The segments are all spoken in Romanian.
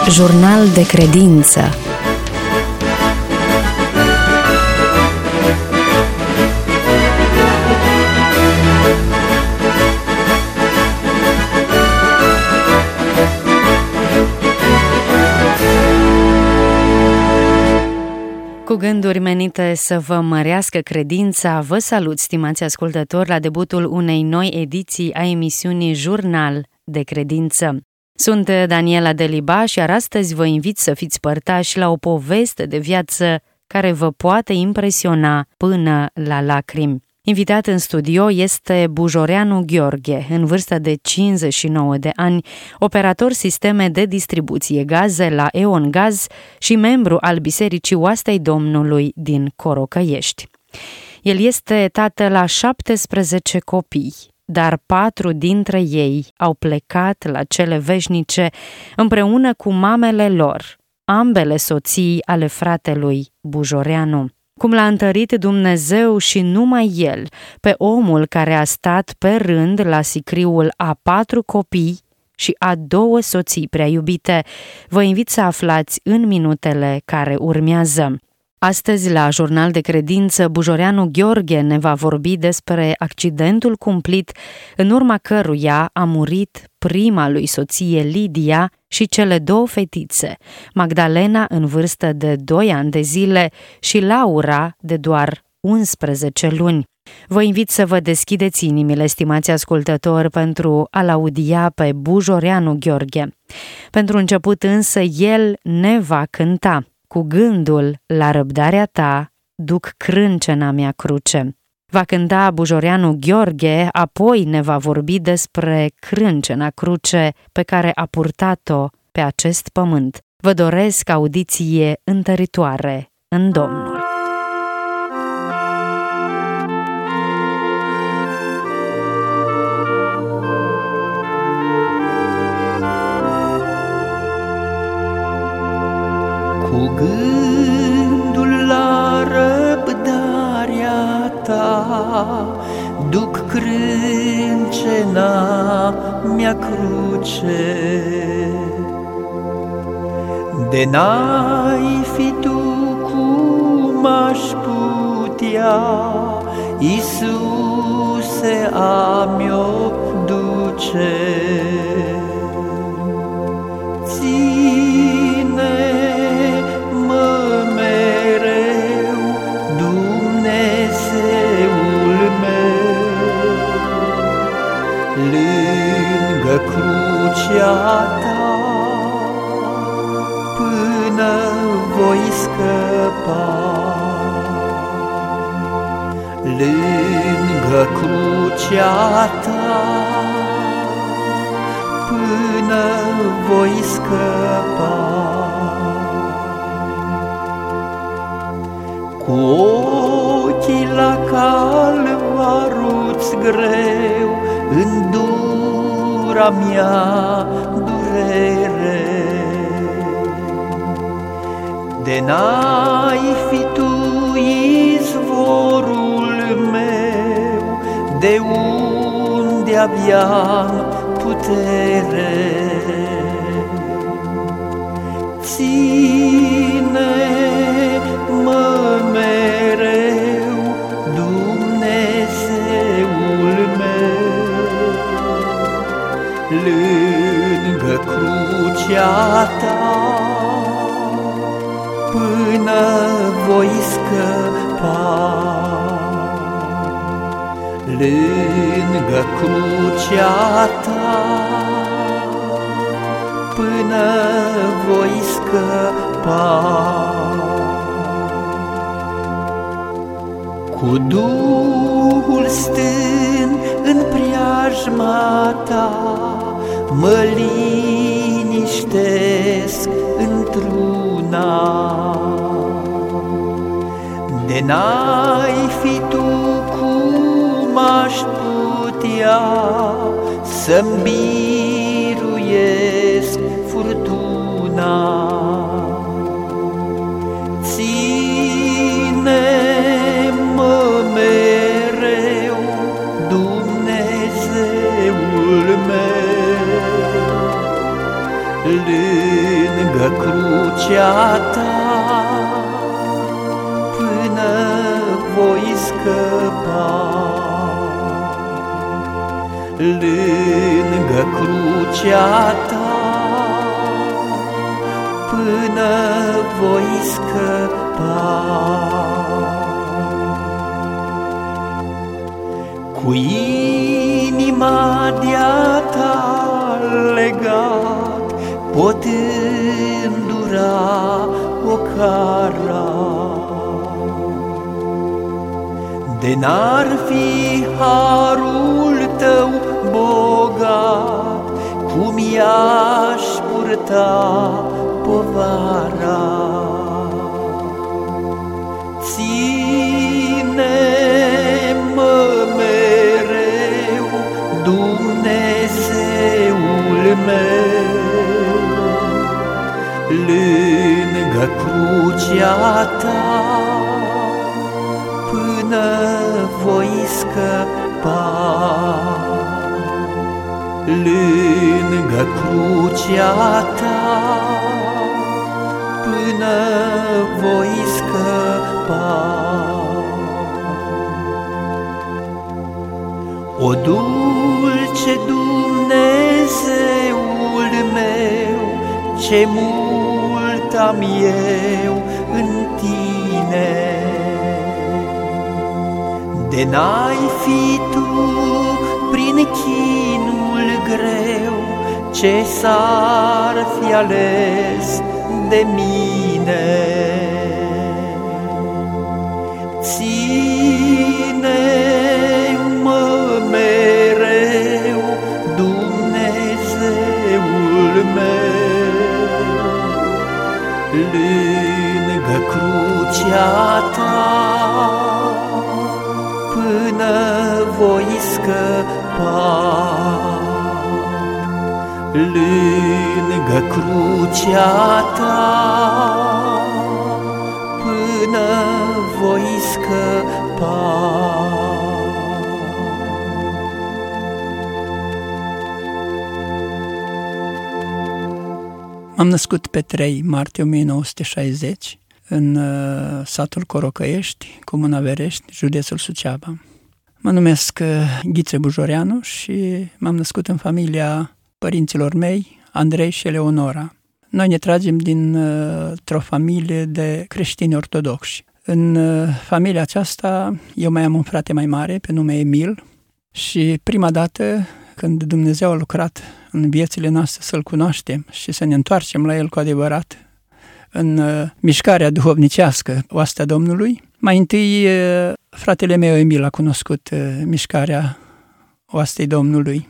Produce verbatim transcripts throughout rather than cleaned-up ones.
Jurnal de credință. Cu gânduri menite să vă mărească credința, vă salut, stimați ascultători, la debutul unei noi ediții a emisiunii Jurnal de credință. Sunt Daniela Deliba, iar astăzi vă invit să fiți părtași la o poveste de viață care vă poate impresiona până la lacrimi. Invitat în studio este Bujoreanu Gheorghe, în vârstă de cincizeci și nouă de ani, operator sisteme de distribuție gaze la E.ON Gaz și membru al Bisericii Oastei Domnului din Corocăiești. El este tată la șaptesprezece copii, dar patru dintre ei au plecat la cele veșnice împreună cu mamele lor, ambele soții ale fratelui Bujoreanu. Cum l-a întărit Dumnezeu și numai El pe omul care a stat pe rând la sicriul a patru copii și a două soții prea iubite, vă invit să aflați în minutele care urmează. Astăzi, la Jurnal de credință, Bujoreanu Gheorghe ne va vorbi despre accidentul cumplit în urma căruia a murit prima lui soție Lidia și cele două fetițe, Magdalena în vârstă de doi ani de zile și Laura de doar unsprezece luni. Vă invit să vă deschideți inimile, stimați ascultători, pentru a-l audia pe Bujoreanu Gheorghe. Pentru început însă, el ne va cânta: cu gândul la răbdarea ta, duc crâncena mea cruce. Va cânta Bujoreanu Gheorghe, apoi ne va vorbi despre crâncena cruce pe care a purtat-o pe acest pământ. Vă doresc audiție întăritoare în Domnul. Cu gândul la răbdarea ta, duc crâncena mea cruce. De n-ai fi tu cum aș putea, Iisuse, a mi-o duce. Ține-mă mereu, Dumnezeul meu, lângă crucea ta, până voi scăpa. Lângă crucea ta, până voi scăpa. Cu ochii la calvaruț greu, în dura mea durere. De n-ai fi tu izvorul meu, de unde aveam putere. Ține-mă mereu, Dumnezeul meu, lângă crucea ta, până voi scăpa. Lângă crucea ta, până voi scăpa. Cu Duhul stând în preajma ta, mă liniștesc într-una. De n-ai fi tu cum aș putea, să-mi biruiesc furtuna. Ține-mă mereu, Dumnezeul meu, lângă lângă crucea ta, până voi scăpa. Lângă crucea ta, până voi scăpa. Cu inima de-a ta legat, pot îndura ocara. De n-ar fi harul tău bogat, cum i-aș purta povara. Ține-mă mereu, Dumnezeul meu, lângă crucea ta, până voi scăpa. Lângă crucea ta, până voi scăpa. O dulce Dumnezeul meu, ce mult am eu în tine. De n-ai fi tu prin chinul greu, ce s-ar fi ales de mine. Ține-mă mereu, Dumnezeul meu, lângă crucea ta, până voi scăpa. Lângă crucea ta, până voi scăpa. M-am născut pe trei martie o mie nouă sute șaizeci în uh, satul Corocăiești, comuna Verești, județul Suceava. Mă numesc uh, Ghiță Bujoreanu și m-am născut în familia părinților mei, Andrei și Eleonora. Noi ne tragem dintr-o uh, familie de creștini ortodoxi. În uh, familia aceasta eu mai am un frate mai mare pe nume Emil și prima dată când Dumnezeu a lucrat în viețile noastre să-L cunoaștem și să ne întoarcem la El cu adevărat, în uh, mișcarea duhovnicească Oastea Domnului, mai întâi uh, fratele meu Emil a cunoscut uh, mișcarea Oastei Domnului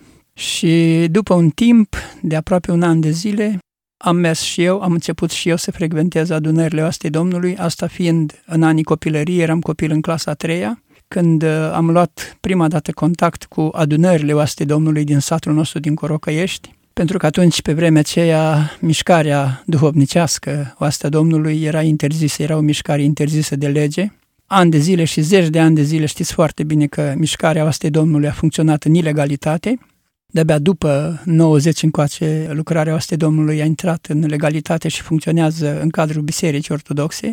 și după un timp de aproape un an de zile am mers și eu, am început și eu să frecventez adunările Oastei Domnului, asta fiind în anii copilării, eram copil în clasa a treia, când uh, am luat prima dată contact cu adunările Oastei Domnului din satul nostru din Corocăiești, pentru că atunci, pe vremea aceea, mișcarea duhovnicească Oastea Domnului era interzisă, era o mișcare interzisă de lege. Ani de zile și zeci de ani de zile știți foarte bine că mișcarea Oastei Domnului a funcționat în ilegalitate. De-abia după nouăzeci încoace, lucrarea Oastei Domnului a intrat în legalitate și funcționează în cadrul Bisericii Ortodoxe.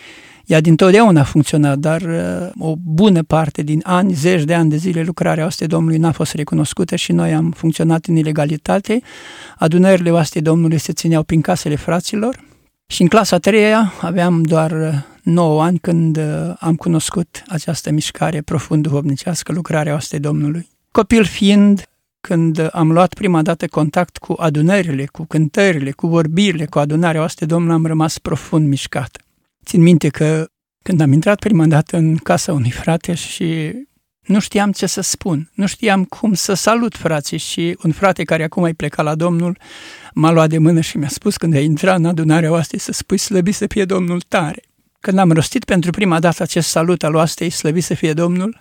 Ea dintotdeauna a funcționat, dar uh, o bună parte din ani, zeci de ani de zile, lucrarea Oastei Domnului n-a fost recunoscută și noi am funcționat în ilegalitate. Adunările Oastei Domnului se țineau prin casele fraților și în clasa a treia aveam doar nouă ani când uh, am cunoscut această mișcare profund duhovnicească, lucrarea Oastei Domnului. Copil fiind, când am luat prima dată contact cu adunările, cu cântările, cu vorbirile, cu adunarea Oastei Domnului, am rămas profund mișcat. Țin minte că când am intrat prima dată în casa unui frate și nu știam ce să spun, nu știam cum să salut frații și un frate care acum ai plecat la Domnul m-a luat de mână și mi-a spus când ai intrat în adunarea Oastei să spui slăvit să fie Domnul tare. Când am rostit pentru prima dată acest salut al Oastei, slăvit să fie Domnul,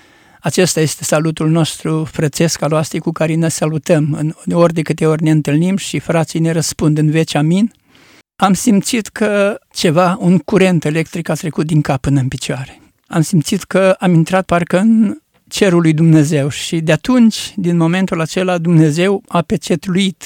acesta este salutul nostru frățesc al Oastei cu care ne salutăm în ori de câte ori ne întâlnim și frații ne răspund în veci amin. Am simțit că ceva, un curent electric a trecut din cap până în picioare. Am simțit că am intrat parcă în cerul lui Dumnezeu și de atunci, din momentul acela, Dumnezeu a pecetluit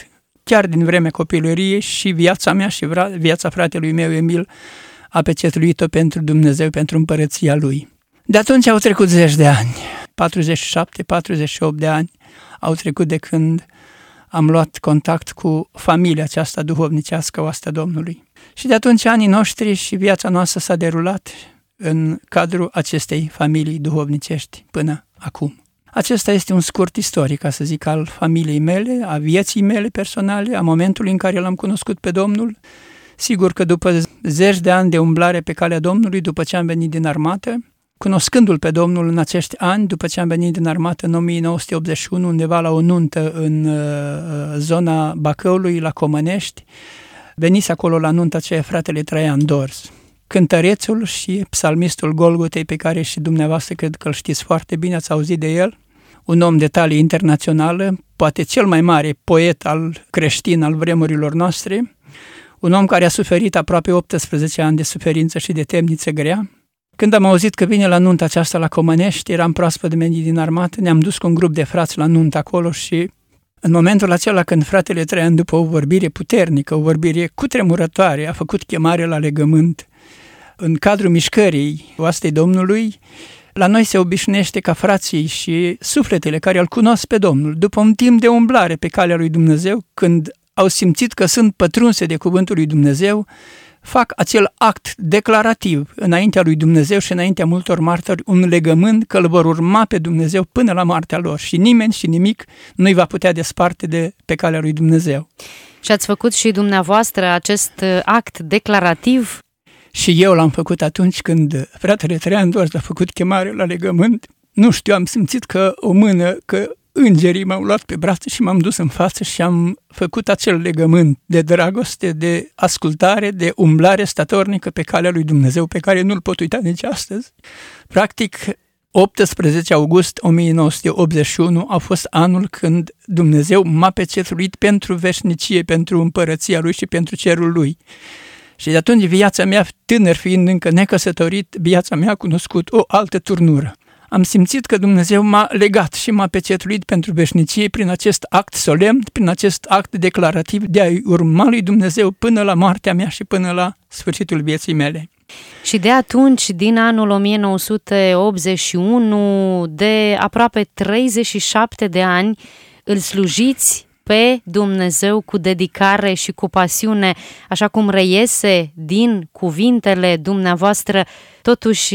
chiar din vremea copilăriei și viața mea și viața fratelui meu Emil a pecetuit-o pentru Dumnezeu, pentru împărăția Lui. De atunci au trecut zeci de ani, patruzeci și șapte patruzeci și opt de ani au trecut de când am luat contact cu familia aceasta duhovnicească, oastea Domnului. Și de atunci anii noștri și viața noastră s-a derulat în cadrul acestei familii duhovnicești până acum. Acesta este un scurt istoric, ca să zic, al familiei mele, a vieții mele personale, a momentului în care l-am cunoscut pe Domnul. Sigur că după zeci de ani de umblare pe calea Domnului, după ce am venit din armată, cunoscându-L pe Domnul în acești ani, după ce am venit din armată în o mie nouă sute optzeci și unu, undeva la o nuntă în uh, zona Bacăului, la Comănești, venise acolo la nunta aceea fratele Traian Dorz, cântărețul și psalmistul Golgotei, pe care și dumneavoastră cred că îl știți foarte bine, ați auzit de el, un om de talie internațională, poate cel mai mare poet al creștin al vremurilor noastre, un om care a suferit aproape optsprezece ani de suferință și de temniță grea. Când am auzit că vine la nunta aceasta la Comănești, eram proaspăt venit din armată, ne-am dus cu un grup de frați la nuntă acolo și în momentul acela când fratele Traian, după o vorbire puternică, o vorbire cutremurătoare, a făcut chemare la legământ, în cadrul mișcării oastei Domnului, la noi se obișnuiește ca frații și sufletele care îl cunosc pe Domnul, după un timp de umblare pe calea lui Dumnezeu, când au simțit că sunt pătrunse de cuvântul lui Dumnezeu, fac acel act declarativ înaintea lui Dumnezeu și înaintea multor martori, un legământ că îl vor urma pe Dumnezeu până la moartea lor și nimeni și nimic nu-i va putea desparte de pe calea lui Dumnezeu. Și ați făcut și dumneavoastră acest act declarativ? Și eu l-am făcut atunci când fratele Traian Dorz a făcut chemare la legământ. Nu știu, am simțit că o mână, că îngerii m-au luat pe brațe și m-am dus în față și am făcut acel legământ de dragoste, de ascultare, de umblare statornică pe calea lui Dumnezeu, pe care nu-l pot uita nici astăzi. Practic, optsprezece august o mie nouă sute optzeci și unu a fost anul când Dumnezeu m-a pecetuit pentru veșnicie, pentru împărăția Lui și pentru cerul Lui. Și de atunci viața mea, tânăr fiind încă necăsătorit, viața mea a cunoscut o altă turnură. Am simțit că Dumnezeu m-a legat și m-a pecetuit pentru veșnicie prin acest act solemn, prin acest act declarativ de a-i urma lui Dumnezeu până la moartea mea și până la sfârșitul vieții mele. Și de atunci, din anul o mie nouă sute optzeci și unu, de aproape treizeci și șapte de ani, îl slujiți pe Dumnezeu cu dedicare și cu pasiune, așa cum reiese din cuvintele dumneavoastră. Totuși,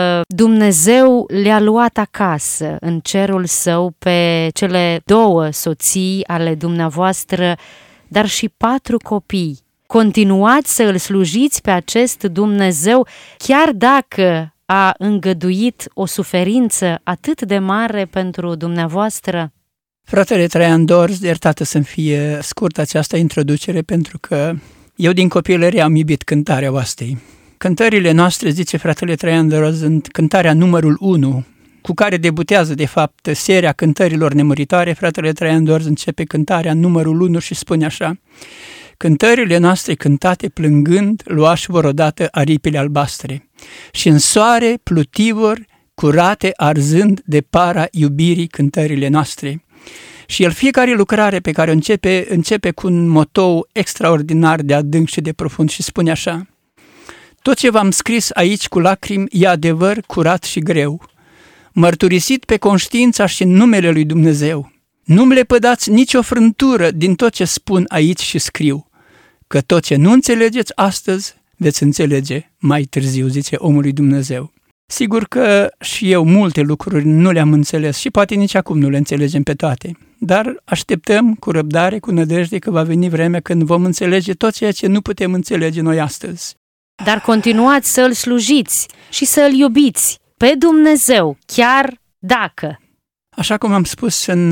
Dumnezeu le-a luat acasă, în cerul Său, pe cele două soții ale dumneavoastră, dar și patru copii. Continuați să îl slujiți pe acest Dumnezeu, chiar dacă a îngăduit o suferință atât de mare pentru dumneavoastră? Fratele Traian Dorz, iertată să-mi fie scurtă această introducere, pentru că eu din copilărie am iubit cântarea oastei. Cântările noastre, zice fratele Traian Dorz, sunt cântarea numărul unu, cu care debutează de fapt seria cântărilor nemuritoare. Fratele Traian Dorz începe cântarea numărul unu și spune așa: cântările noastre cântate plângând, luași vor odată aripile albastre și în soare plutivor curate arzând de para iubirii cântările noastre. Și el fiecare lucrare pe care o începe, începe cu un motou extraordinar de adânc și de profund și spune așa: tot ce v-am scris aici cu lacrimi e adevăr curat și greu, mărturisit pe conștiința și în numele lui Dumnezeu. Nu-mi lepădați nicio frântură din tot ce spun aici și scriu, că tot ce nu înțelegeți astăzi veți înțelege mai târziu, zice omul lui Dumnezeu. Sigur că și eu multe lucruri nu le-am înțeles și poate nici acum nu le înțelegem pe toate, dar așteptăm cu răbdare, cu nădejde că va veni vremea când vom înțelege tot ceea ce nu putem înțelege noi astăzi. Dar continuați să-L slujiți și să-L iubiți pe Dumnezeu, chiar dacă. Așa cum am spus, în,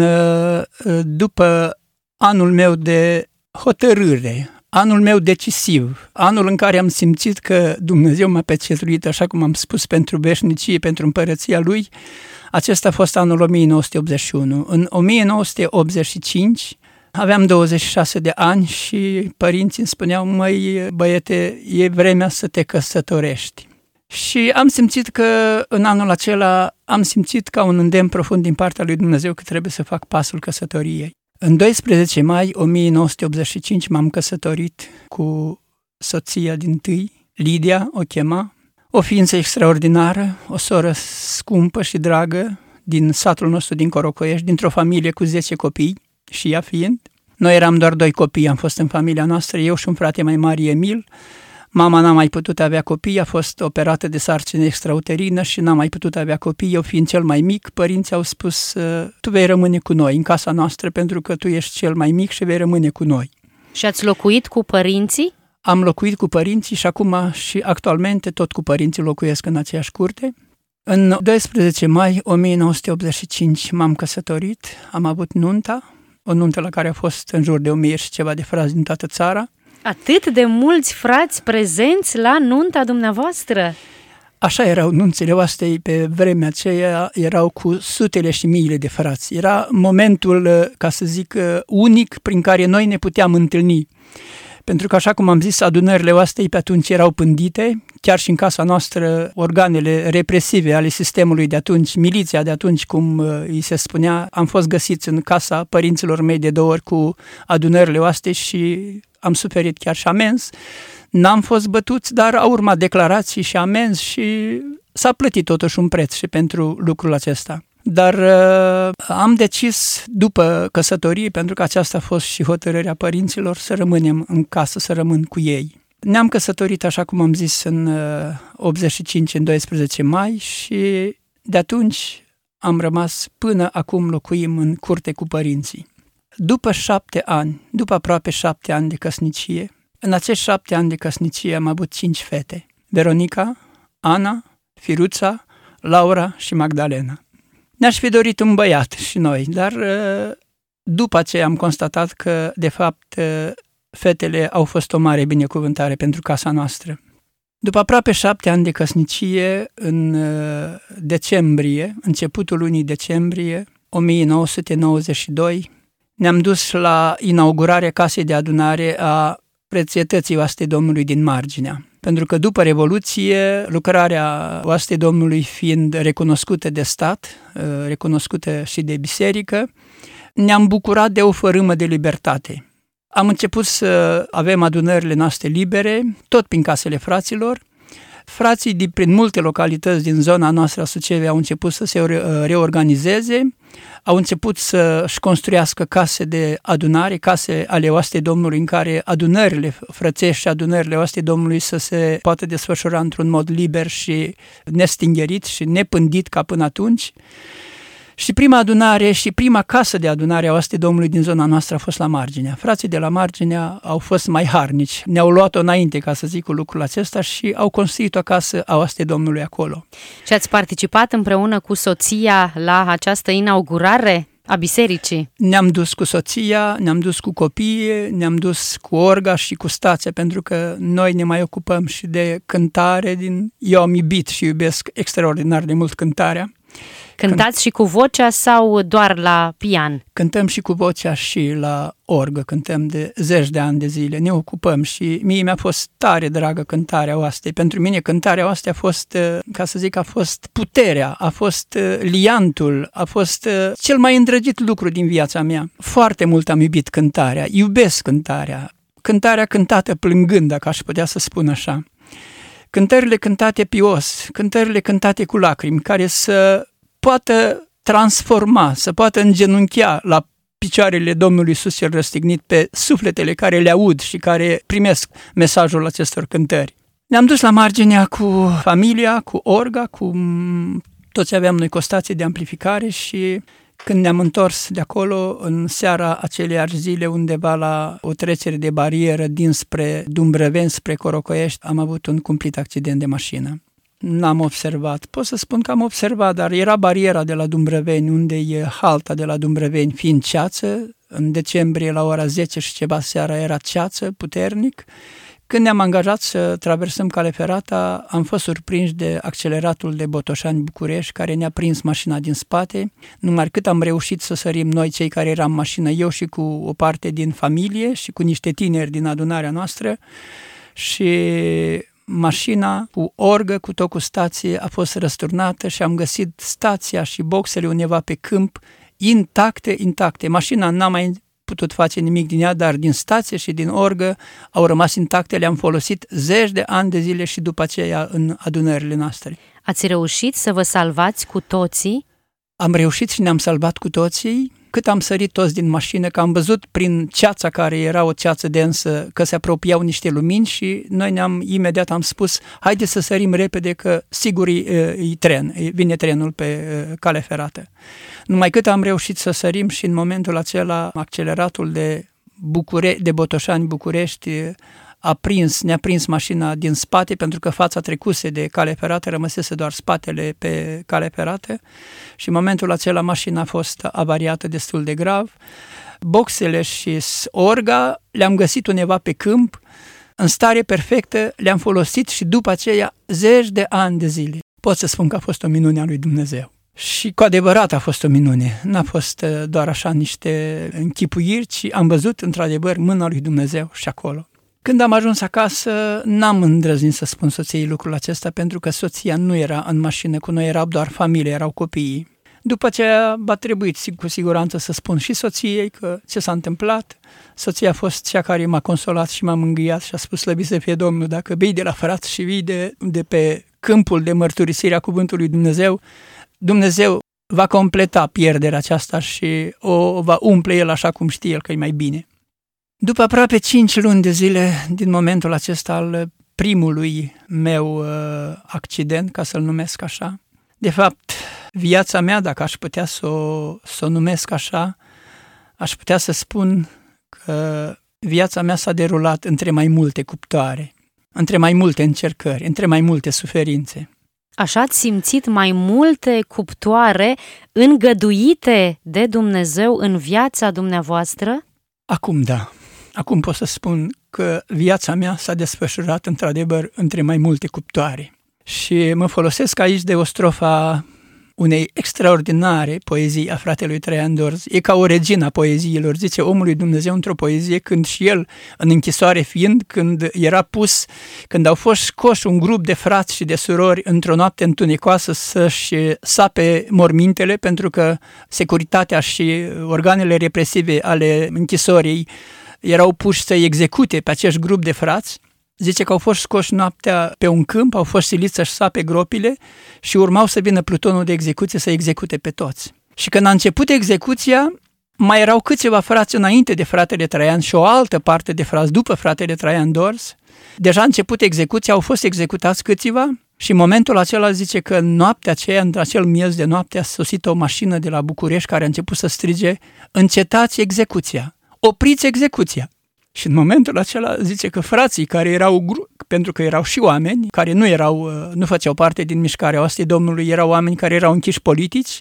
după anul meu de hotărâre, anul meu decisiv, anul în care am simțit că Dumnezeu m-a pecetuit, așa cum am spus, pentru veșnicie, pentru împărăția Lui, acesta a fost anul o mie nouă sute optzeci și unu. În o mie nouă sute optzeci și cinci aveam douăzeci și șase de ani și părinții îmi spuneau: măi băiete, e vremea să te căsătorești. Și am simțit că în anul acela am simțit ca un îndemn profund din partea lui Dumnezeu că trebuie să fac pasul căsătoriei. În doisprezece mai o mie nouă sute optzeci și cinci m-am căsătorit cu soția dintâi, Lidia o chema, o ființă extraordinară, o soră scumpă și dragă din satul nostru din Corocoiești, dintr-o familie cu zece copii și ea fiind. Noi eram doar doi copii, am fost în familia noastră, eu și un frate mai mare, Emil. Mama n-a mai putut avea copii, a fost operată de sarcină extrauterină și n-a mai putut avea copii. Eu fiind cel mai mic, părinții au spus, tu vei rămâne cu noi în casa noastră pentru că tu ești cel mai mic și vei rămâne cu noi. Și ați locuit cu părinții? Am locuit cu părinții și acum și actualmente tot cu părinții locuiesc în aceeași curte. În doisprezece mai o mie nouă sute optzeci și cinci m-am căsătorit, am avut nunta, o nuntă la care a fost în jur de o mie și ceva de frați din toată țara. Atât de mulți frați prezenți la nunta dumneavoastră? Așa erau nunțile oastei pe vremea aceea, erau cu sutele și miile de frați. Era momentul, ca să zic, unic prin care noi ne puteam întâlni. Pentru că, așa cum am zis, adunările oastei pe atunci erau pândite, chiar și în casa noastră, organele represive ale sistemului de atunci, miliția de atunci, cum îi se spunea, am fost găsiți în casa părinților mei de două ori cu adunările oastei și am suferit chiar și amenzi. N-am fost bătuți, dar au urmat declarații și amenzi și s-a plătit totuși un preț și pentru lucrul acesta. Dar uh, am decis după căsătorie, pentru că aceasta a fost și hotărârea părinților, să rămânem în casă, să rămân cu ei. Ne-am căsătorit, așa cum am zis, în uh, optzeci și cinci, în doisprezece mai și de atunci am rămas până acum locuim în curte cu părinții. După șapte ani, după aproape șapte ani de căsnicie, în acești șapte ani de căsnicie am avut cinci fete. Veronica, Ana, Firuța, Laura și Magdalena. Ne-aș fi dorit un băiat și noi, dar după aceea am constatat că, de fapt, fetele au fost o mare binecuvântare pentru casa noastră. După aproape șapte ani de căsnicie, în decembrie, începutul lunii decembrie o mie nouă sute nouăzeci și doi, ne-am dus la inaugurarea casei de adunare a Prețietății Oastei Domnului din Marginea. Pentru că după Revoluție, lucrarea Oastei Domnului fiind recunoscută de stat, recunoscută și de biserică, ne-am bucurat de o fărâmă de libertate. Am început să avem adunările noastre libere, tot prin casele fraților. Frații din prin multe localități din zona noastră a Suceavei au început să se reorganizeze, au început să-și construiască case de adunare, case ale Oastei Domnului, în care adunările frățești și adunările Oastei Domnului să se poată desfășura într-un mod liber și nestingherit și nepândit ca până atunci. Și prima adunare și prima casă de adunare a Oastei Domnului din zona noastră a fost la Marginea. Frații de la Marginea au fost mai harnici, ne-au luat-o înainte, ca să zic, cu lucrul acesta și au construit o casă a Oastei Domnului acolo. Și ați participat împreună cu soția la această inaugurare a bisericii? Ne-am dus cu soția, ne-am dus cu copiii, ne-am dus cu orga și cu stația, pentru că noi ne mai ocupăm și de cântare. Din... Eu am iubit și iubesc extraordinar de mult cântarea. Cântați Cânt... și cu vocea sau doar la pian? Cântăm și cu vocea și la orgă, cântăm de zeci de ani de zile, ne ocupăm și mie mi-a fost tare dragă cântarea oastei. Pentru mine cântarea oastei a fost, ca să zic, a fost puterea, a fost liantul, a fost cel mai îndrăgit lucru din viața mea. Foarte mult am iubit cântarea, iubesc cântarea, cântarea cântată plângând, dacă aș putea să spun așa. Cântările cântate pios, cântările cântate cu lacrimi, care să poată transforma, să poată îngenunchea la picioarele Domnului Iisus cel răstignit pe sufletele care le aud și care primesc mesajul acestor cântări. Ne-am dus la Marginea cu familia, cu orga, cu toți aveam noi costații de amplificare și când ne-am întors de acolo, în seara aceleiași zile, undeva la o trecere de barieră dinspre Dumbrăveni, spre Corocoiești, am avut un cumplit accident de mașină. N-am observat, pot să spun că am observat, dar era bariera de la Dumbrăveni, unde e halta de la Dumbrăveni fiind ceață. În decembrie, la ora zece și ceva seara, era ceață puternic. Când ne-am angajat să traversăm calea ferată, am fost surprinși de acceleratul de Botoșani-București, care ne-a prins mașina din spate. Numai cât am reușit să sărim noi, cei care eram în mașină, eu și cu o parte din familie și cu niște tineri din adunarea noastră, și mașina cu orgă, cu tot cu stație, a fost răsturnată și am găsit stația și boxele undeva pe câmp, intacte, intacte. Mașina n-a mai putut face nimic din ea, dar din stație și din orgă au rămas intacte, le-am folosit zeci de ani de zile și după aceea în adunările noastre. Ați reușit să vă salvați cu toții? Am reușit și ne-am salvat cu toții. Cât am sărit toți din mașină, că am văzut prin ceața care era o ceață densă că se apropiau niște lumini și noi ne-am imediat am spus, haide să sărim repede că sigur e, e tren, vine trenul pe cale ferată. Numai cât am reușit să sărim și în momentul acela acceleratul de, Bucure- de Botoșani-București a prins, ne-a prins mașina din spate pentru că fața trecuse de cale ferată, rămăsese doar spatele pe cale ferată și în momentul acela mașina a fost avariată destul de grav. Boxele și orga le-am găsit undeva pe câmp, în stare perfectă, le-am folosit și după aceea zeci de ani de zile. Pot să spun că a fost o minune a lui Dumnezeu. Și cu adevărat a fost o minune, n-a fost doar așa niște închipuiri, ci am văzut într-adevăr mâna lui Dumnezeu și acolo. Când am ajuns acasă, n-am îndrăznit să spun soției lucrul acesta pentru că soția nu era în mașină cu noi, era doar familie, erau copiii. După aceea a trebuit cu siguranță să spun și soției că ce s-a întâmplat. Soția a fost cea care m-a consolat și m-a mângâiat și a spus, slăvit să fie Domnul, dacă vii de la frați și vii de, de pe câmpul de mărturisire a cuvântului Dumnezeu, Dumnezeu va completa pierderea aceasta și o va umple El așa cum știe El că e mai bine. După aproape cinci luni de zile din momentul acesta al primului meu uh, accident, ca să-l numesc așa, de fapt, viața mea, dacă aș putea să o, să o numesc așa, aș putea să spun că viața mea s-a derulat între mai multe cuptoare, între mai multe încercări, între mai multe suferințe. Așa ați simțit mai multe cuptoare îngăduite de Dumnezeu în viața dumneavoastră? Acum da. Acum pot să spun că viața mea s-a desfășurat într-adevăr între mai multe cuptoare. Și mă folosesc aici de o strofa unei extraordinare poezii a fratelui Traian Dorz. E ca o regină a poeziilor, zice omul lui Dumnezeu într-o poezie, când și el, în închisoare fiind, când era pus, când au fost scoși un grup de frați și de surori într-o noapte întunecoasă să-și sape mormintele, pentru că securitatea și organele represive ale închisorii erau puși să execute pe acest grup de frați. Zice că au fost scoși noaptea pe un câmp, au fost siliți să-și sape gropile și urmau să vină plutonul de execuție să execute pe toți. Și când a început execuția, mai erau câțiva frați înainte de fratele Traian și o altă parte de frați după fratele Traian Dorz. Deja a început execuția, au fost executați câțiva și în momentul acela zice că în noaptea aceea, într-acel miez de noapte, a sosit o mașină de la București care a început să strige, încetați execuția, opriți execuția. Și în momentul acela zice că frații care erau, pentru că erau și oameni, care nu erau, nu făceau parte din mișcarea oastei Domnului, erau oameni care erau închiși politici,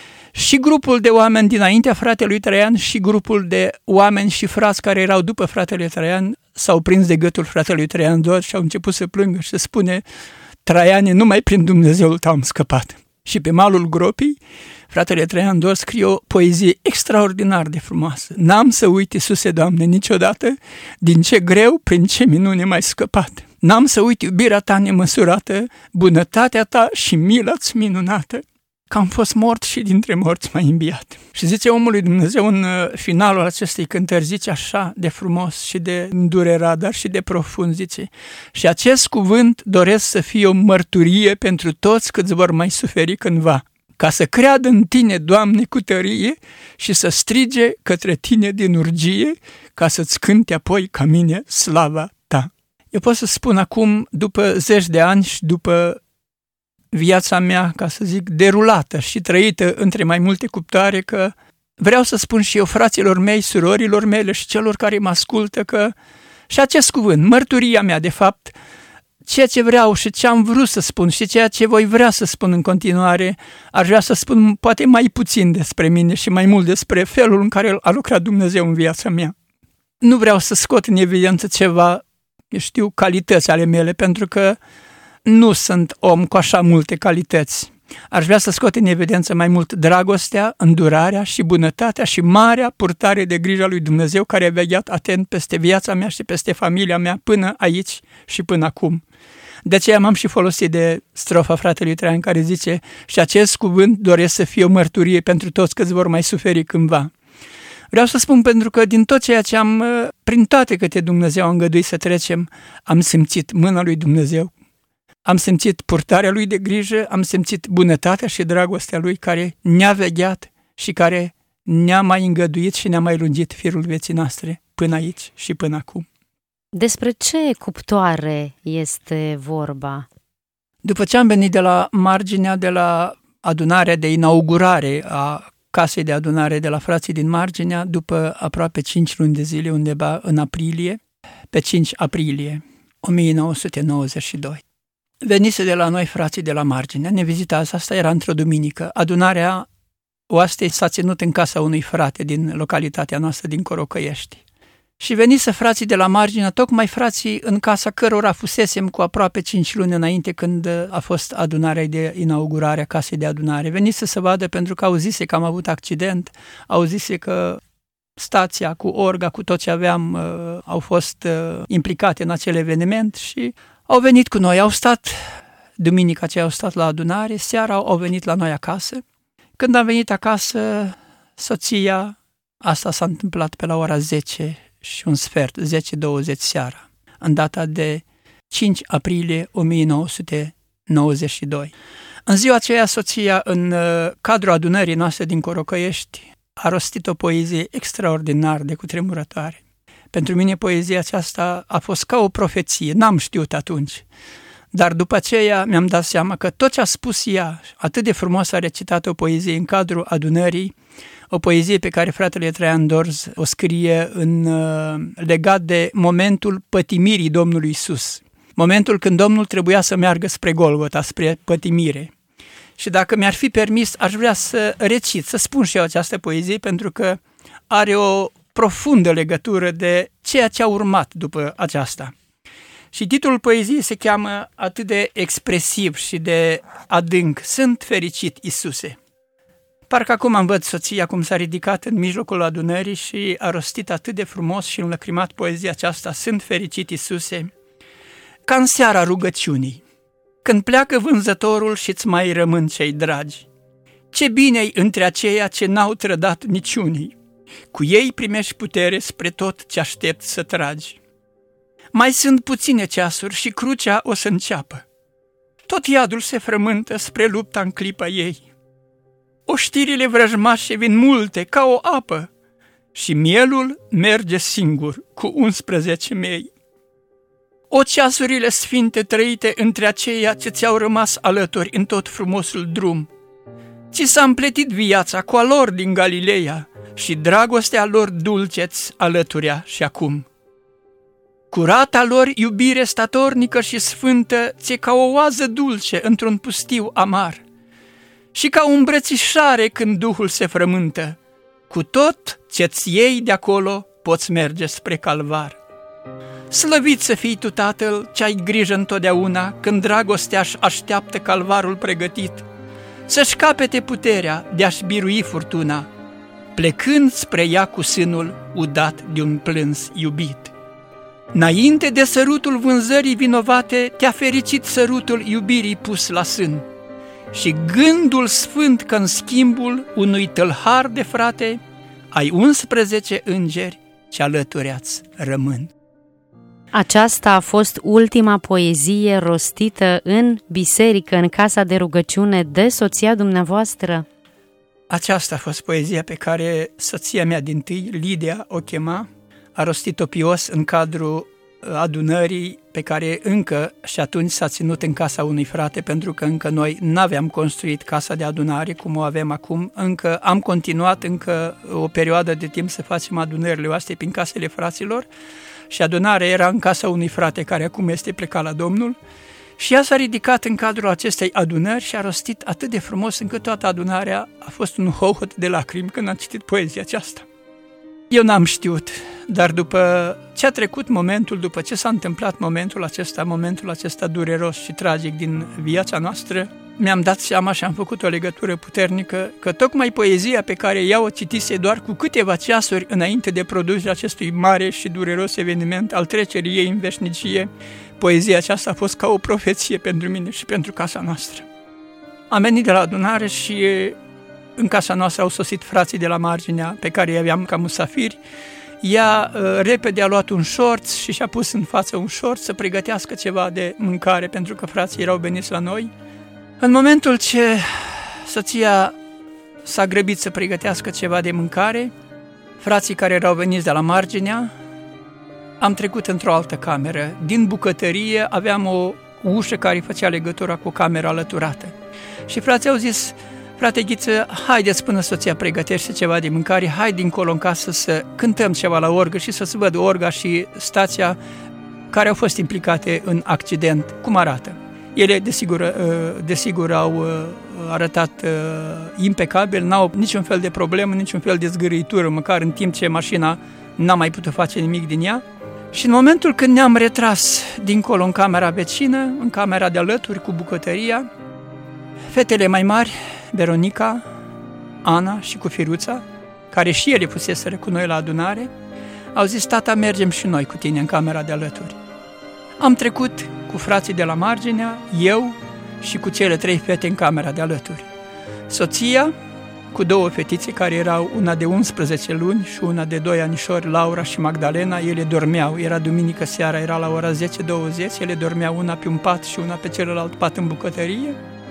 și grupul de oameni dinaintea fratelui Traian și grupul de oameni și frați care erau după fratele Traian s-au prins de gâtul fratelui Traian Dorz și au început să plângă și să spune, Traiane, numai prin Dumnezeul tău am scăpat. Și pe malul gropii, fratele Traian Dorz scrie o poezie extraordinar de frumoasă. N-am să uit, Iisuse, Doamne, niciodată din ce greu, prin ce minune m-ai scăpat. N-am să uit iubirea ta nemăsurată, bunătatea ta și mila-ți minunată, că am fost mort și dintre morți m-ai înviat. Și zice omul lui Dumnezeu în finalul acestei cântări, zice așa de frumos și de îndurerat, dar și de profund, zice, și acest cuvânt doresc să fie o mărturie pentru toți câți vor mai suferi cândva, ca să creadă în tine, Doamne, cu tărie și să strige către tine din urgie, ca să-ți cânte apoi ca mine slava ta. Eu pot să spun acum, după zeci de ani și după viața mea, ca să zic, derulată și trăită între mai multe cuptoare, că vreau să spun și eu fraților mei, surorilor mele și celor care mă ascultă că și acest cuvânt, mărturia mea, de fapt, ceea ce vreau și ce am vrut să spun și ceea ce voi vrea să spun în continuare, aș vrea să spun poate mai puțin despre mine și mai mult despre felul în care a lucrat Dumnezeu în viața mea. Nu vreau să scot în evidență ceva, eu știu, calități ale mele, pentru că nu sunt om cu așa multe calități. Aș vrea să scot în evidență mai mult dragostea, îndurarea și bunătatea și marea purtare de grijă a lui Dumnezeu care a vegheat atent peste viața mea și peste familia mea până aici și până acum. De aceea m-am și folosit de strofa fratelui Traian care zice, și acest cuvânt doresc să fie o mărturie pentru toți câți vor mai suferi cândva. Vreau să spun pentru că din tot ceea ce am, prin toate câte Dumnezeu a îngăduit să trecem, am simțit mâna lui Dumnezeu, am simțit purtarea lui de grijă, am simțit bunătatea și dragostea lui care ne-a vegheat și care ne-a mai îngăduit și ne-a mai lungit firul vieții noastre până aici și până acum. Despre ce cuptoare este vorba? După ce am venit de la marginea, de la adunarea de inaugurare a casei de adunare de la frații din Marginea, după aproape cinci luni de zile, undeva în aprilie, pe cinci aprilie o mie nouă sute nouăzeci și doi. Venise de la noi frații de la Marginea, ne vizitați, asta era într-o duminică. Adunarea oastei s-a ținut în casa unui frate din localitatea noastră, din Corocăiești. Și venise frații de la Marginea, tocmai frații în casa cărora fusesem cu aproape cinci luni înainte, când a fost adunarea de inaugurare a casei de adunare. Venise să vadă pentru că auzise că am avut accident, auzise că stația cu orga, cu tot ce aveam, au fost implicate în acel eveniment și au venit cu noi. Au stat, duminica aceea au stat la adunare, seara au venit la noi acasă. Când am venit acasă, soția, asta s-a întâmplat pe la ora zece și un sfert, zece douăzeci seara, în data de cinci aprilie o mie nouă sute nouăzeci și doi. În ziua aceea, soția, în cadrul adunării noastre din Corocăiești, a rostit o poezie extraordinar de cutremurătoare. Pentru mine poezia aceasta a fost ca o profeție, n-am știut atunci. Dar după aceea mi-am dat seama că tot ce a spus ea, atât de frumos a recitat o poezie în cadrul adunării, o poezie pe care fratele Traian Dorz o scrie în, legat de momentul pătimirii Domnului Iisus. Momentul când Domnul trebuia să meargă spre Golgota, spre pătimire. Și dacă mi-ar fi permis, aș vrea să recit, să spun și eu această poezie, pentru că are o profundă legătură de ceea ce a urmat după aceasta. Și titlul poeziei se cheamă atât de expresiv și de adânc: Sunt fericit, Iisuse. Parcă acum am văd soția cum s-a ridicat în mijlocul adunării și a rostit atât de frumos și înlăcrimat poezia aceasta: Sunt fericit, Iisuse, ca în seara rugăciunii, când pleacă vânzătorul și-ți mai rămân cei dragi. Ce bine-i între aceia ce n-au trădat niciunii, cu ei primești putere spre tot ce aștepți să tragi. Mai sunt puține ceasuri și crucea o să înceapă. Tot iadul se frământă spre lupta în clipa ei. Oștirile vrăjmașe vin multe ca o apă și mielul merge singur cu unsprezece mei. O ceasurile sfinte trăite între aceia ce ți-au rămas alături în tot frumosul drum. Ți s-a împletit viața cu a lor din Galileea și dragostea lor dulce-ți alăturea și acum. Curata lor iubire statornică și sfântă ți-e ca o oază dulce într-un pustiu amar și ca o îmbrățișare când Duhul se frământă. Cu tot ce-ți iei de acolo poți merge spre calvar. Slăvit să fii tu, Tatăl, ce ai grijă întotdeauna când dragostea-și așteaptă calvarul pregătit, să-și capete puterea de a-și birui furtuna, plecând spre ea cu sânul udat de un plâns iubit. Înainte de sărutul vânzării vinovate, te-a fericit sărutul iubirii pus la sân și gândul sfânt că în schimbul unui tâlhar de frate ai unsprezece îngeri ce alătureați rămân. Aceasta a fost ultima poezie rostită în biserică, în casa de rugăciune, de soția dumneavoastră? Aceasta a fost poezia pe care soția mea dintâi, Lidia o chema, a rostit-o pios în cadrul adunării pe care încă și atunci s-a ținut în casa unui frate, pentru că încă noi n-aveam construit casa de adunare cum o avem acum, încă am continuat încă o perioadă de timp să facem adunările astea prin casele fraților și adunarea era în casa unui frate care acum este plecat la Domnul și ea s-a ridicat în cadrul acestei adunări și a rostit atât de frumos încât toată adunarea a fost un hohot de lacrimi când a citit poezia aceasta. Eu n-am știut, dar după ce a trecut momentul, după ce s-a întâmplat momentul acesta, momentul acesta dureros și tragic din viața noastră, mi-am dat seama și am făcut o legătură puternică că tocmai poezia pe care ea o citise doar cu câteva ceasuri înainte de producerea acestui mare și dureros eveniment al trecerii ei în veșnicie, poezia aceasta a fost ca o profeție pentru mine și pentru casa noastră. Am venit de la adunare și în casa noastră au sosit frații de la marginea pe care îi aveam ca musafiri. Ea uh, repede a luat un șorț și și-a pus în față un șorț să pregătească ceva de mâncare, pentru că frații erau veniți la noi. În momentul ce soția s-a grăbit să pregătească ceva de mâncare, frații care erau veniți de la marginea, am trecut într-o altă cameră. Din bucătărie aveam o ușă care făcea legătura cu camera alăturată. Și frații au zis: frate Ghiță, haideți până soția pregătește ceva de mâncare, hai dincolo în casă să cântăm ceva la orgă și să se vadă orga și stația care au fost implicate în accident, cum arată. Ele, desigur, desigur au arătat impecabil, n-au niciun fel de problemă, niciun fel de zgârâitură, măcar în timp ce mașina n-a mai putut face nimic din ea. Și în momentul când ne-am retras dincolo în camera vecină, în camera de alături cu bucătăria, fetele mai mari, Veronica, Ana și cu Firuța, care și ele fuseseră cu noi la adunare, au zis: tata, mergem și noi cu tine în camera de alături. Am trecut cu frații de la marginea, eu și cu cele trei fete în camera de alături. Soția, cu două fetițe care erau una de unsprezece luni și una de doi anișori, Laura și Magdalena, ele dormeau. Era duminică seara, era la ora zece douăzeci, ele dormeau una pe un pat și una pe celălalt pat în bucătărie.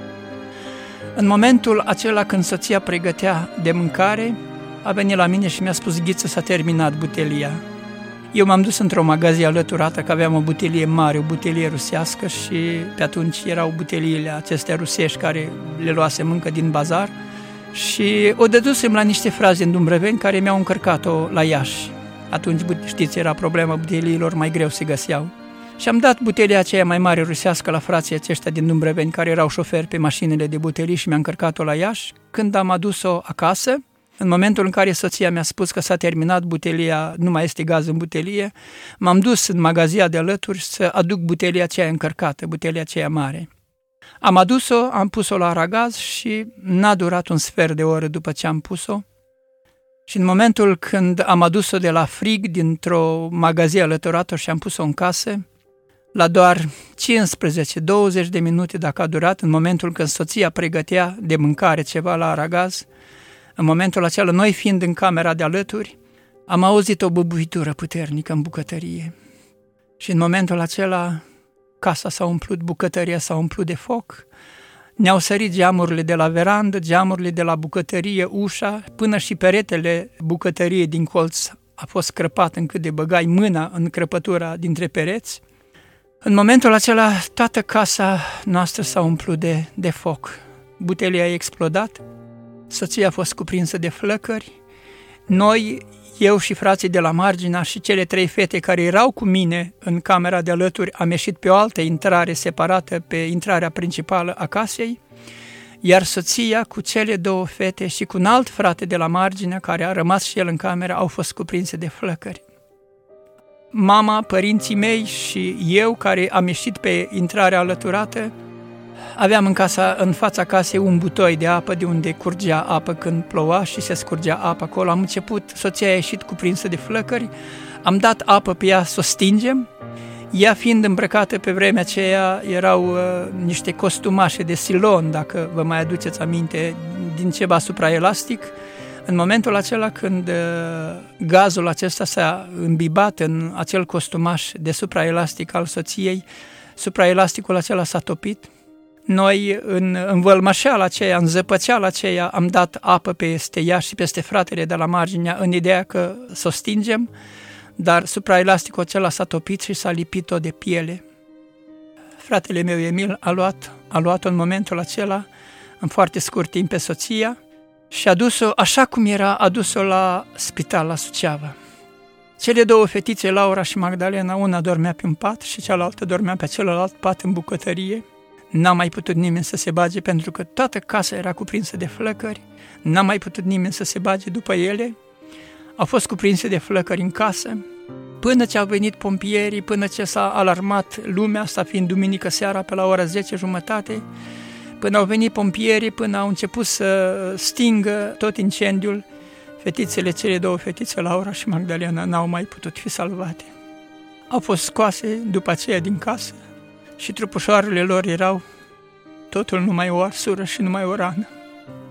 În momentul acela când soția pregătea de mâncare, a venit la mine și mi-a spus: Ghiță, s-a terminat butelia. Eu m-am dus într-o magazie alăturată, că aveam o butelie mare, o butelie rusească, și pe atunci erau buteliile acestea rusești care le luasem încă din bazar, și o dădusem la niște frazi în Dumbrăveni care mi-au încărcat-o la Iași. Atunci, știți, era problema buteliilor, mai greu se găseau. Și am dat butelia aceea mai mare rusească la frații aceștia din Dumbrăveni, care erau șoferi pe mașinile de butelii, și mi-a încărcat-o la Iași. Când am adus-o acasă, în momentul în care soția mi-a spus că s-a terminat butelia, nu mai este gaz în butelie, m-am dus în magazia de alături să aduc butelia aceea încărcată, butelia aceea mare. Am adus-o, am pus-o la aragaz și n-a durat un sfert de oră după ce am pus-o. Și în momentul când am adus-o de la frig, dintr-o magazie alăturată, și am pus-o în casă, la doar cincisprezece douăzeci de minute, dacă a durat, în momentul când soția pregătea de mâncare ceva la aragaz, în momentul acela, noi fiind în camera de alături, am auzit o bubuitură puternică în bucătărie. Și în momentul acela, casa s-a umplut, bucătăria s-a umplut de foc, ne-au sărit geamurile de la verandă, geamurile de la bucătărie, ușa, până și peretele bucătăriei din colț a fost crăpat încât de băgai mâna în crăpătura dintre pereți. În momentul acela, toată casa noastră s-a umplut de, de foc. Butelia a explodat, soția a fost cuprinsă de flăcări, noi, eu și frații de la marginea și cele trei fete care erau cu mine în camera de alături, am ieșit pe o altă intrare separată, pe intrarea principală a casei, iar soția cu cele două fete și cu un alt frate de la marginea, care a rămas și el în cameră, au fost cuprinse de flăcări. Mama, părinții mei și eu, care am ieșit pe intrarea alăturată, aveam în, casa, în fața casei un butoi de apă de unde curgea apă când ploua și se scurgea apă acolo. Am început, soția a ieșit cuprinsă de flăcări, am dat apă pe ea să o stingem. Ea fiind îmbrăcată pe vremea aceea, erau uh, niște costumașe de silon, dacă vă mai aduceți aminte, din ceva supraelastic. În momentul acela când uh, gazul acesta s-a îmbibat în acel costumaș de supraelastic al soției, supraelasticul acela s-a topit. Noi, în învălmășeala aceea, în zăpăceala aceea, am dat apă peste ea și peste fratele de la marginea, în ideea că să o stingem, dar supraelasticul acela s-a topit și s-a lipit-o de piele. Fratele meu, Emil, a luat, a luat-o în momentul acela, în foarte scurt timp, pe soția, și a dus-o, așa cum era, a dus-o la spital, la Suceava. Cele două fetițe, Laura și Magdalena, una dormea pe un pat și cealaltă dormea pe celălalt pat în bucătărie. N-a mai putut nimeni să se bage, pentru că toată casa era cuprinsă de flăcări. N-a mai putut nimeni să se bage după ele. Au fost cuprinse de flăcări în casă, până ce au venit pompierii, până ce s-a alarmat lumea, asta fiind duminică seara pe la ora zece jumătate, până au venit pompierii, până au început să stingă tot incendiul. Fetițele, cele două fetițe, Laura și Magdalena, n-au mai putut fi salvate. Au fost scoase după aceea din casă și trupușoarele lor erau totul numai o arsură și numai o rană.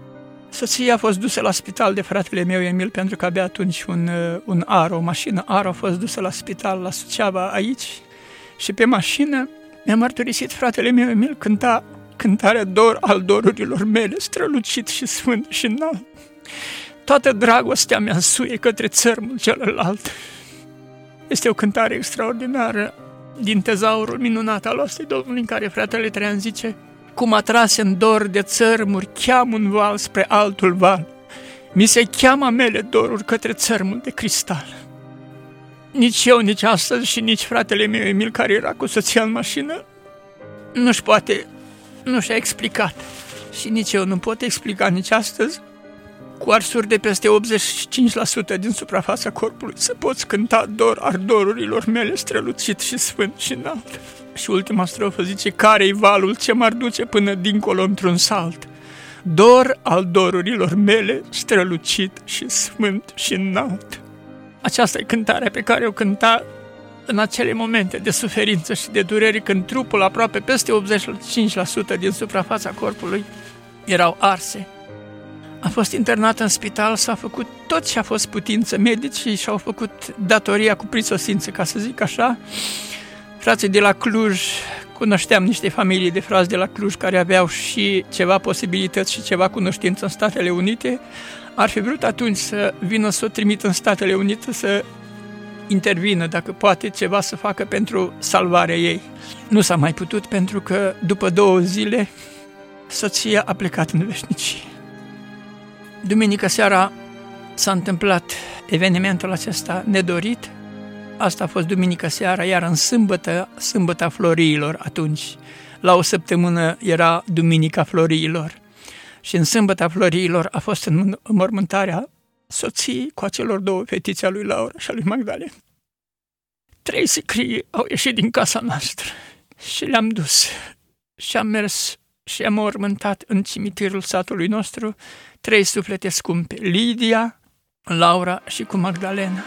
Soția a fost dusă la spital de fratele meu Emil pentru că avea atunci un, un Aro, o mașină Aro, a fost dusă la spital la Suceava aici și pe mașină mi-a mărturisit fratele meu Emil, cânta cântarea Dor al dorurilor mele, strălucit și sfânt și înalt. Toată dragostea mea însuie către țărmul celălalt. Este o cântare extraordinară din tezaurul minunat al ostei Domnului, în care fratele Traian zice: cum atrase în dor de țărmuri, cheam un val spre altul val. Mi se cheamă mele doruri către țărmul de cristal. Nici eu, nici astăzi și nici fratele meu Emil, care era cu soția în mașină, nu-și poate, nu și-a explicat. Și nici eu nu pot explica nici astăzi, cu arsuri de peste optzeci și cinci la sută din suprafața corpului, să poți cânta dor ardorurilor mele, strălucit și sfânt și înalt. Și ultima strofă zice: care-i valul ce m-ar duce până dincolo într-un salt? Dor al dorurilor mele, strălucit și sfânt și înalt. Aceasta e cântarea pe care o cânta în acele momente de suferință și de durere, când trupul, aproape peste optzeci și cinci la sută din suprafața corpului, erau arse. A fost internat în spital, s-a făcut tot ce a fost putință, medicii și-au făcut datoria cu prisosință, ca să zic așa. Frații de la Cluj, cunoșteam niște familii de frați de la Cluj care aveau și ceva posibilități și ceva cunoștință în Statele Unite. Ar fi vrut atunci să vină să o trimită în Statele Unite să intervină, dacă poate, ceva să facă pentru salvarea ei. Nu s-a mai putut, pentru că după două zile soția a plecat în veșnicie. Duminică seara s-a întâmplat evenimentul acesta nedorit. Asta a fost duminică seara, iar în sâmbătă, sâmbăta Floriilor atunci, la o săptămână era Duminica Floriilor. Și în sâmbăta Floriilor a fost înmormântarea soției cu acelor două fetițe, a lui Laura și a lui Magdalena. Trei sicrii au ieșit din casa noastră și le-am dus și am mers și am mormântat în cimitirul satului nostru trei suflete scumpe: Lidia, Laura și cu Magdalena.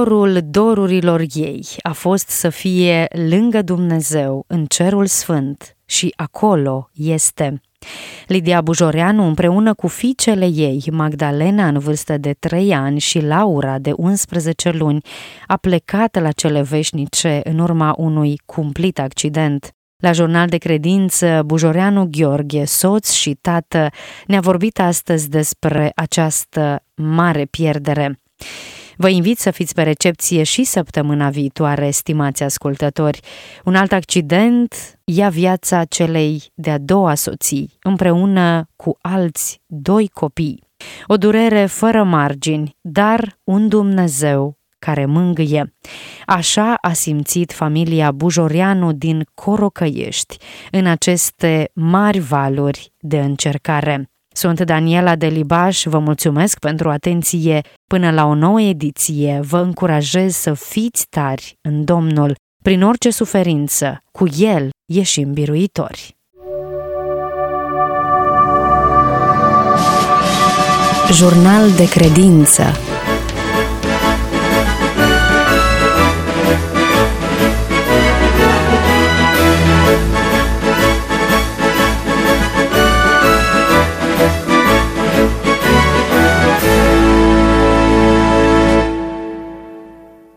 dorul dorurilor ei a fost să fie lângă Dumnezeu în cerul sfânt și acolo este. Lidia Bujoreanu, împreună cu fiicele ei, Magdalena în vârstă de trei ani și Laura de unsprezece luni, a plecat la cele veșnice în urma unui cumplit accident. La Jurnal de Credință, Bujoreanu Gheorghe, soț și tată, ne-a vorbit astăzi despre această mare pierdere. Vă invit să fiți pe recepție și săptămâna viitoare, stimați ascultători. Un alt accident ia viața celei de-a doua soții, împreună cu alți doi copii. O durere fără margini, dar un Dumnezeu care mângâie. Așa a simțit familia Bujoreanu din Corocăiești în aceste mari valuri de încercare. Sunt Daniela Delibaș, vă mulțumesc pentru atenție. Până la o nouă ediție, vă încurajez să fiți tari în Domnul. Prin orice suferință, cu El ieșim biruitori. Jurnal de Credință.